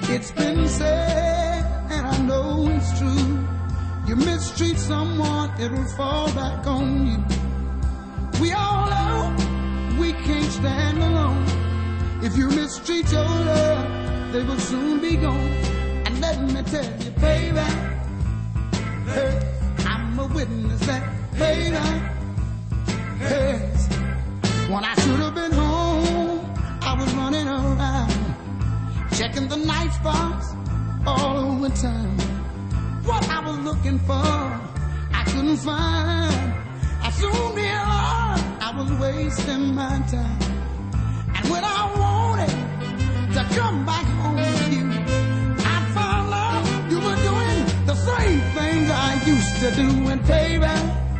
It's been said, and I know it's true. You mistreat someone, it'll fall back on you. We all know we can't stand alone. If you mistreat your love, they will soon be gone. And let me tell you, baby, hey, I'm a witness that, baby, hey, when I should have been home, I was running around, checking the night box all over town. What I was looking for, I couldn't find. I soon realized I was wasting my time. And when I wanted to come back home with you, I found out you were doing the same things I used to do. And baby,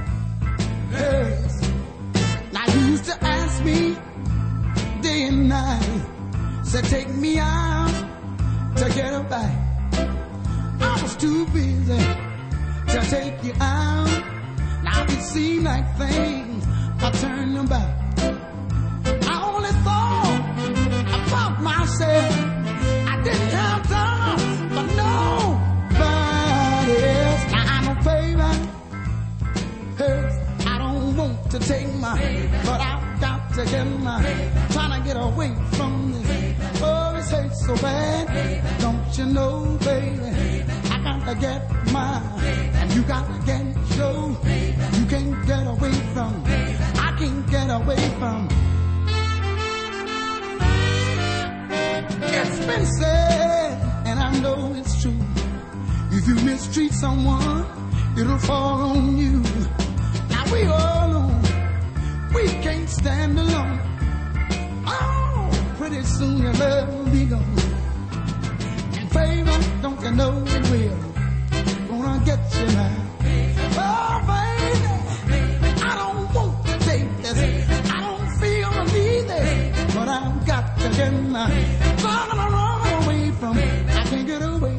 yes, now you used to ask me day and night, said take me out to get a bite. I was too busy to take you out. Now it seems like things are turning back. I only thought about myself. I didn't have time for nobody else. Now I know, baby, hey, I don't want to take my, but I've got to get my, trying to get away from this. Oh, this hate so bad. Don't you know, baby, I got to get mine, and you got to get yours. You can't get away from, I can't get away from. It's been said, and I know it's true. If you mistreat someone, it'll fall on you. Now we all know we can't stand alone. Oh, pretty soon your love will be gone. And baby, don't you know it will? Gonna get you now. Oh baby, I don't want to take this. I don't feel I need this, but I've got to get my. Gonna run away from. I can't get away